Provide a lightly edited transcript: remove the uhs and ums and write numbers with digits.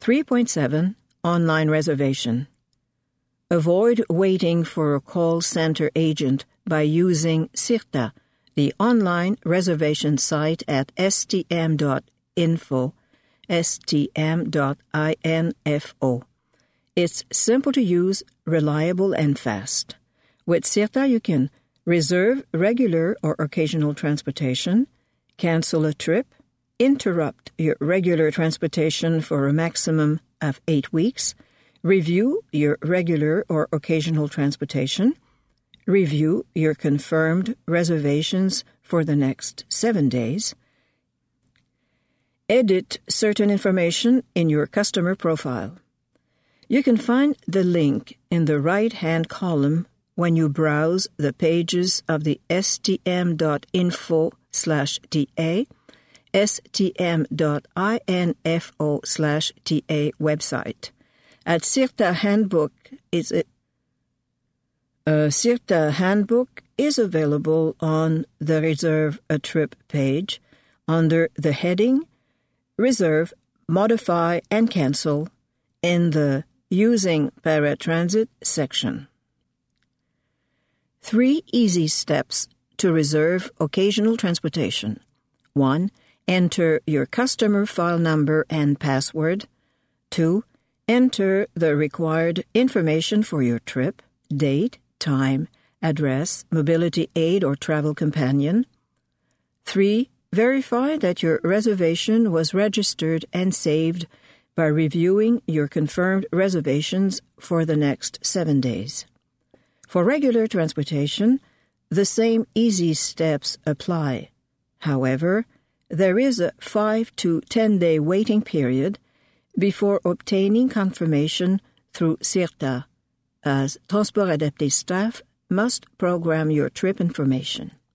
3.7 Online Reservation. Avoid waiting for a call center agent by using CIRTA, the online reservation site at stm.info, stm.info. It's simple to use, reliable, and fast. With CIRTA, you can reserve regular or occasional transportation, cancel a trip, interrupt your regular transportation for a maximum of 8 weeks, review your regular or occasional transportation, review your confirmed reservations for the next 7 days, edit certain information in your customer profile. You can find the link in the right-hand column when you browse the pages of the stm.info/TA, stm.info/TA website. At CIRTA Handbook CIRTA Handbook is available on the Reserve a Trip page under the heading Reserve, Modify, and Cancel in the Using Paratransit section. 3 easy steps to reserve occasional transportation. 1. Enter your customer file number and password. 2. Enter the required information for your trip, date, time, address, mobility aid or travel companion. 3. Verify that your reservation was registered and saved by reviewing your confirmed reservations for the next 7 days. For regular transportation, the same easy steps apply. However, there is a 5 to 10 day waiting period before obtaining confirmation through CIRTA, as Transport Adapté staff must program your trip information.